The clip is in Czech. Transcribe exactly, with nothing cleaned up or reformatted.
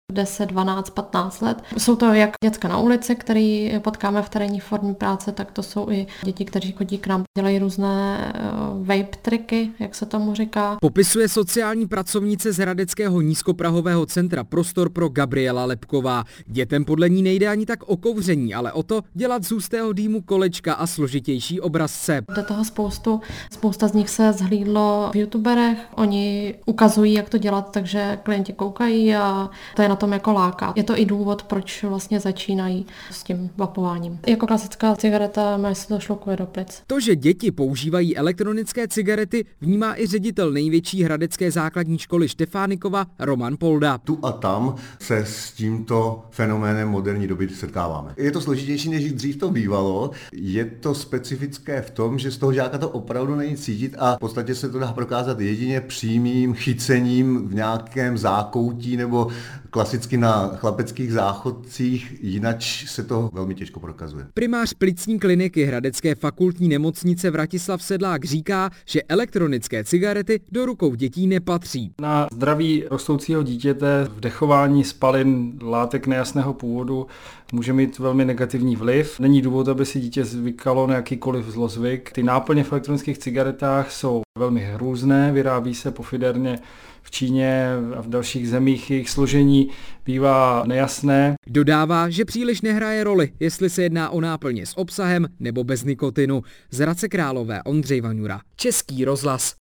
deset, dvanáct, patnáct let. Jsou to jak děcka na ulici, který potkáme v terénní formě práce, tak to jsou i děti, kteří chodí k nám, dělají různé vape triky, jak se tomu říká. Popisuje sociální pracovnice z hradeckého nízkoprahového centra Prostor pro Gabriela Lepková. Dětem podle ní nejde ani tak o kouření, ale o to dělat z hustého dýmu kolečka a složitější obrazce. Do toho spoustu, spousta z nich se zhlídlo v youtuberech, oni ukazují, jak to dělat, takže klienti koukají a to je na tom jako láká. Je to i důvod, proč vlastně začínají s tím vapováním. Jako klasická cigareta, mě se to šlukuje do plic. To, že děti používají elektronické cigarety, vnímá i ředitel největší hradecké základní školy Štefánikova Roman Polda. Tu a tam se s tímto fenoménem moderní doby setkáváme. Je to složitější, než dřív to bývalo. Je to specifické v tom, že z toho žáka to opravdu není cítit a v podstatě se to dá prokázat jedině přímým chycením v nějakém zákoutí nebo klasicky na chlapeckých záchodcích, jinak se to velmi těžko prokazuje. Primář plicní kliniky Hradecké fakultní nemocnice Vratislav Sedlák říká, že elektronické cigarety do rukou dětí nepatří. Na zdraví rostoucího dítěte vdechování spalin látek nejasného původu může mít velmi negativní vliv. Není důvod, aby si dítě zvykalo na jakýkoliv zlozvyk. Ty náplně v elektronických cigaretách jsou velmi různé, vyrábí se pofiderně v Číně a v dalších zemích, jejich složení bývá nejasné. Dodává, že příliš nehraje roli, jestli se jedná o náplně s obsahem nebo bez nikotinu. Z Hradce Králové Ondřej Vaňura, Český rozhlas.